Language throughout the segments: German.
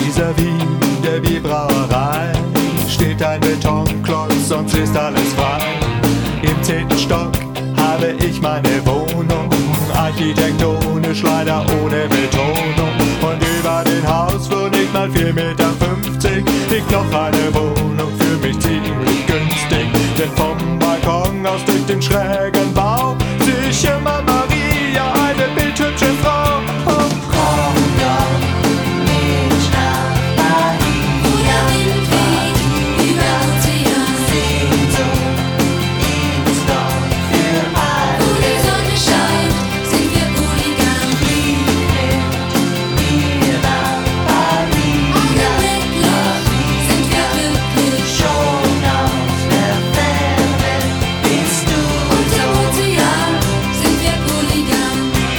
Vis-à-vis der Bierbrauerei steht ein Betonklotz, sonst ist alles frei. Im 10. Stock habe ich meine Wohnung, architektonisch leider ohne Betonung. Und über den Hausflur nicht mal 4,50 Meter liegt noch eine Wohnung für mich ziemlich günstig. Denn vom Balkon aus durch den schrägen Bau sehe ich immer Maria, eine bildhübsche Frau. Und komm doch mit nach Paris, wo der Wind weht über Ozean. Sehnsucht ist doch für alle. Wo die Sonne scheint, sind wir polygam. Flieg mit mir nach Paris. Augenblicklich sind wir glücklich. Schon aus der Ferne bist du. Unter Ozean sind wir polygam.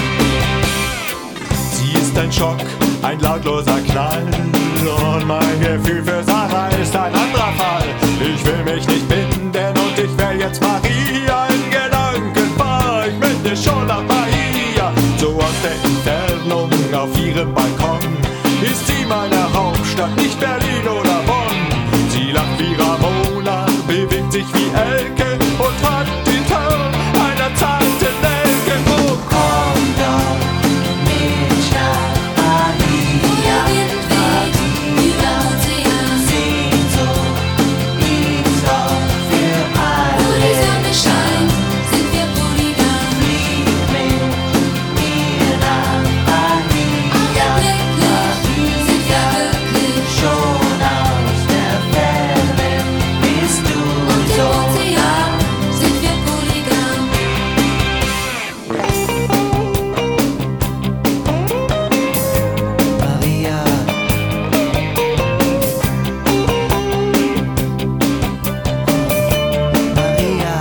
Sie ist ein Schock, ein lautloser Knall. Und mein Gefühl für Sarah ist ein anderer Fall. Ich will mich nicht binden und ich wär jetzt Maria. In Gedanken fahr ich mit dir schon nach Bahia. So aus der Entfernung auf ihrem Balkon ist sie meine Hauptstadt, nicht Berlin oder Bonn. Sie lacht wie Ramona, bewegt sich wie Elke und hat den Ton einer zarten Nelke. Oh, komm doch mit nach Paris, wo der Wind weht über Ozean. Sehnsucht ist doch für alle. Wo die Sonne scheint, sind wir polygam. Flieg mit mir nach Paris. Augenblicklich sind wir glücklich. Schon aus der Ferne bist du. Unter Ozean sind wir polygam. Maria, Maria,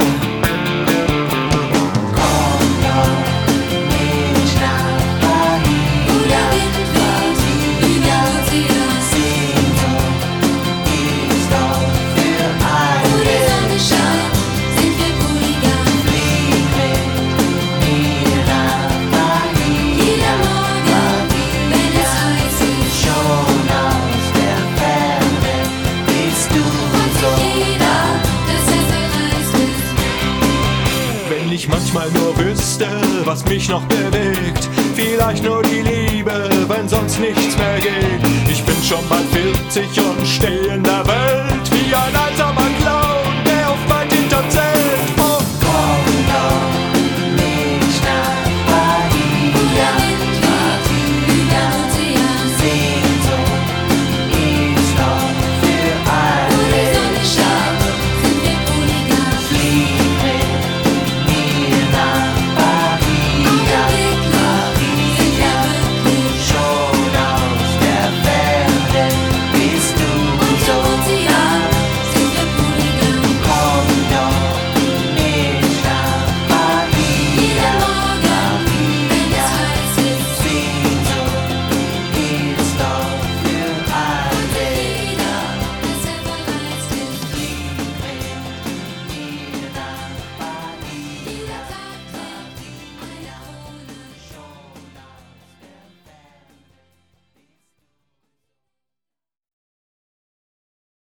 komm doch mit nach Paris, wo der Wind weht über Ozean. Sehnsucht ist doch für alle. Wo die Sonne scheint, sind wir polygam. Flieg mit mir nach Paris, jeder Morgen, wenn es heiß ist. Schon aus der Ferne bist du. Und so jeder, dass er zerreißt ist. Wenn ich manchmal nur wüsste, was mich noch bewegt, vielleicht nur die Liebe, wenn sonst nichts mehr geht. Ich bin schon bald 40